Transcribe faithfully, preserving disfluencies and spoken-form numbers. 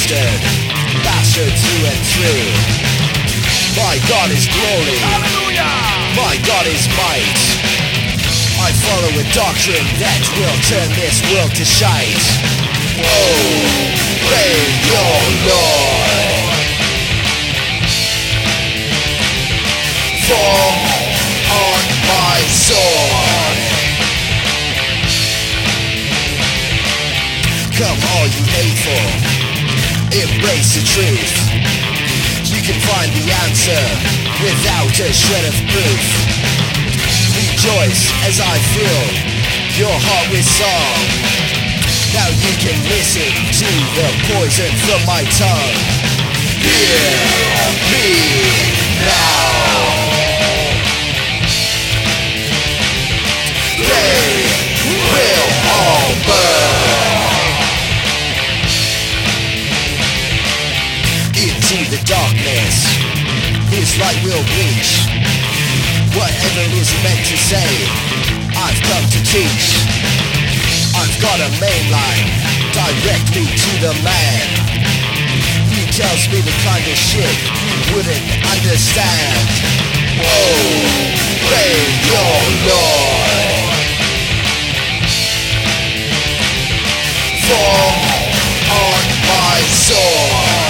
bastard, bastard through and through. My God is glory, Hallelujah! my God is might. I follow a doctrine that will turn this world to shite. Oh, praise your Lord. Fall on my sword. Come all you hateful, embrace the truth. You can find the answer without a shred of proof. Rejoice as I fill your heart with song. Now you can listen to the poison from my tongue. Hear me now. They will all burn into the darkness. His light will reach. Whatever is meant to say, I've come to teach. I've got a main line directly to the man. He tells me the kind of shit you wouldn't understand. Oh, praise your Lord. Fall on my sword.